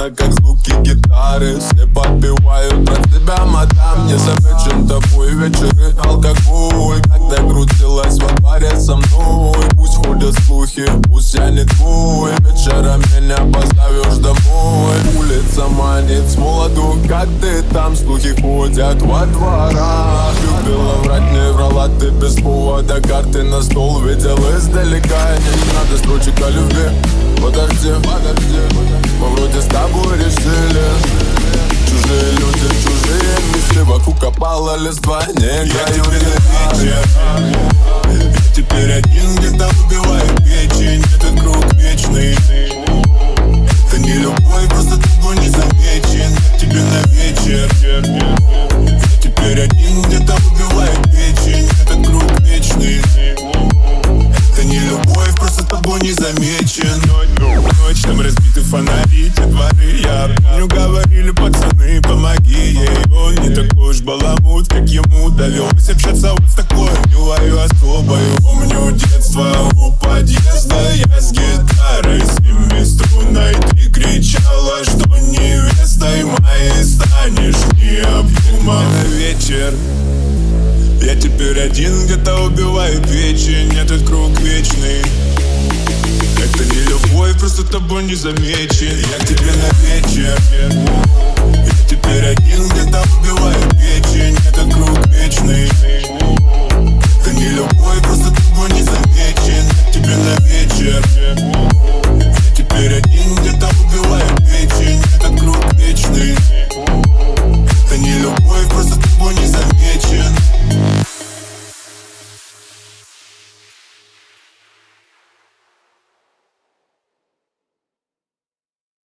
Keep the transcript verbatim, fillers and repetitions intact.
слышно, как звуки гитары. Все подпевают про тебя, мадам. Не замечен тобой вечеры, алкоголь. Когда крутилась во дворе со мной. Пусть ходят слухи, пусть я не твой. Вечером меня позовешь домой. Улица манит с молоду, как ты там. Слухи ходят во дворах. Любила врать, не врала ты без повода. Карты на стол видел издалека. Не надо строчек о любви. Подожди, подожди, мы вроде с тобой решили. Чужие люди, чужие мысли. Вокруг опала листва, не я тебе на вечер. Я теперь один, где-то убиваю печень. Этот круг вечный. Это не любовь, просто тобой не замечен. Я тебе на вечер. Я теперь один, где-то убиваю печень. Этот круг вечный. Это не любовь, просто тобой не замечен. Ночь, там разбиты фонари, те дворы. Я помню, говорили пацаны, помоги ей. Он не такой уж баламут, как ему довелось общаться вот с такой милою особою. Помню детство у подъезда, я с гитарой, с ними струнной. Ты кричала, что невестой моей станешь. Не обнимал на вечер. Я теперь один, где-то убиваю печень. Этот круг вечный. Это не любовь, просто тобой не замечен. Я к тебе на вечер. Я теперь один, где-то убиваю печень. Это